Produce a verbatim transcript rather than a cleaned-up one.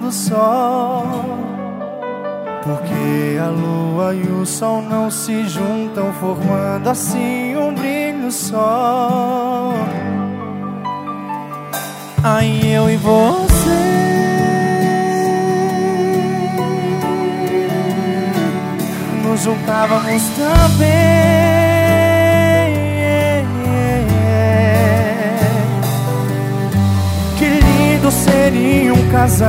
do sol, porque a lua e o sol não se juntam, formando assim um brilho só. Aí eu e você nos juntávamos também,